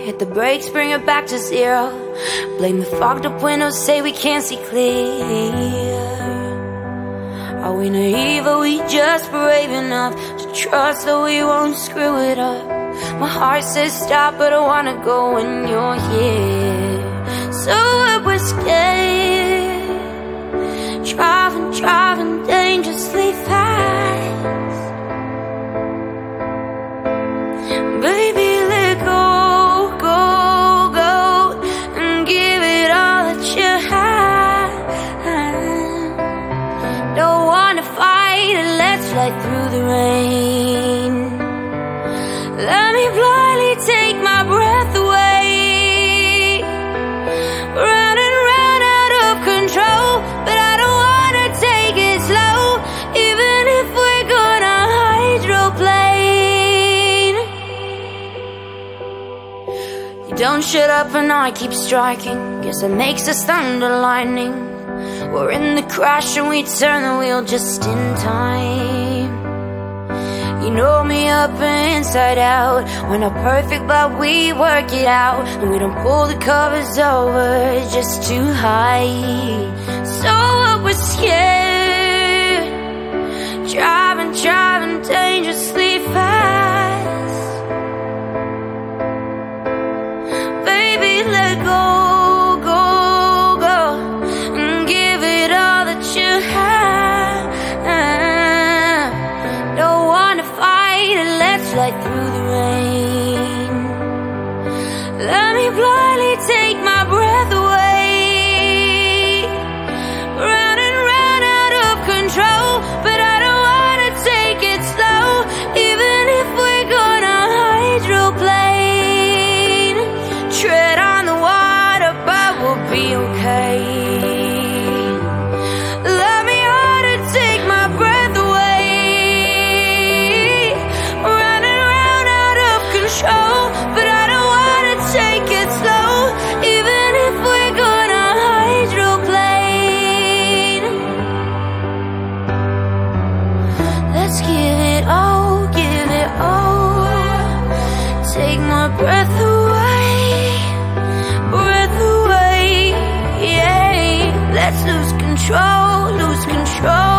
hit the brakes, bring it back to zero. Blame the fogged up windows, say we can't see clear. Are we naive, are we just brave enough to trust that we won't screw it up? My heart says stop, but I wanna go when you're here. So we're scared, driving dangerously fast. Baby, let go, and give it all that you have. Don't wanna fight it, let's fly through the rain. Let me blindly take my breath away. Round and round out of control, but I don't wanna take it slow, even if we're gonna hydroplane. You don't shut up and I keep striking, guess it makes us thunder lightning. We're in the crash and we turn the wheel just in time. You know me up and inside out, we're not perfect but we work it out, and we don't pull the covers over just to hide. So we're scared, driving dangerously fast. Baby, let go, and give it all that you have. Don't wanna fight it, let's fly through the rain. Let me blindly take my breath away. Round and round out of control, but I don't wanna take it slow, even if we're gonna hydroplane. Tread on the water, but we'll be okay. Let me hard to take my breath away. Round and round out of control, but I don't wanna take it slow, even if we're gonna hydroplane. Let's give it all, take my breath away, yeah. Let's lose control,